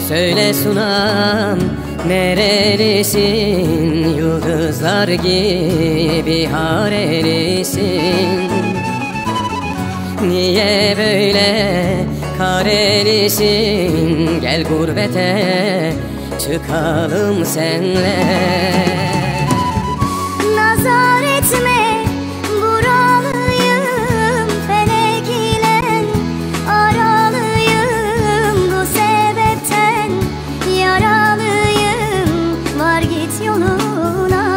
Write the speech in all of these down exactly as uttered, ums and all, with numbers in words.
Söyle sunam, nerelisin? Yıldızlar gibi harelisin. Niye böyle karelisin? Gel gurbete çıkalım senle. Nazar etme, buralıyım, felek ile aralıyım. Bu sebepten yaralıyım, var git yoluna.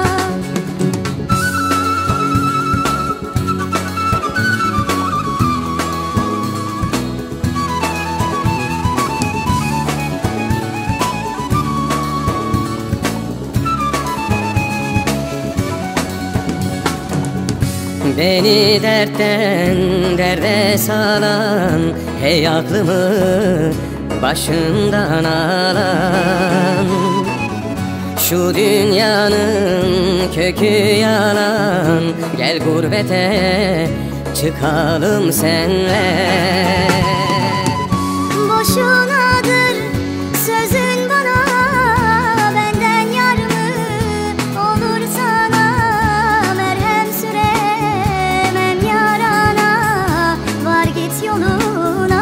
Beni dertten derde salan, hey aklımı başımdan alan. Şu dünyanın kökü yalan, gel gurbete çıkalım senle. Boşunadır sözün bana, benden yar mı olur sana? Merhem süremem yarana, var git yoluna.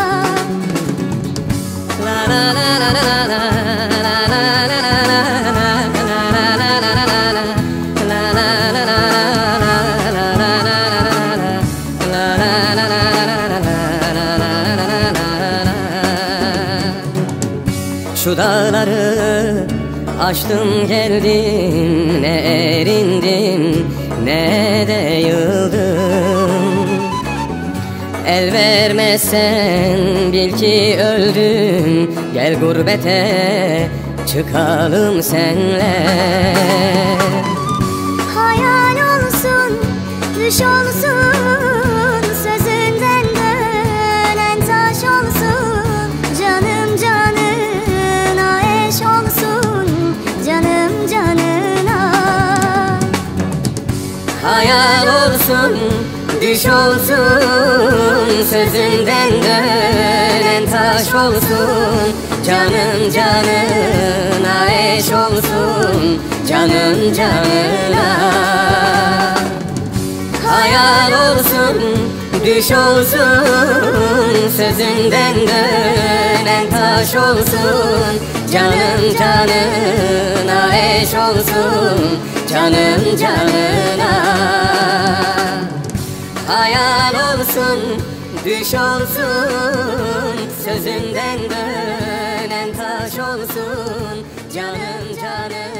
La la la la la la la la la Şu dağları aştım geldim, ne erindim ne de yıldım. El vermezsen bil ki öldüm, gel gurbete çıkalım senle. Hayal olsun, düş olsun, sözünden dönen taş olsun. Canım canına eş olsun, canım canına. Hayal olsun, düş olsun, sözünden dönen taş olsun. Canım canına eş olsun, canım canına. Hayal olsun, düş olsun, sözünden dönen taş olsun. Canım canına eş olsun, canım canına. Hayal olsun, düş olsun, sözünden dönen taş olsun. Canım canım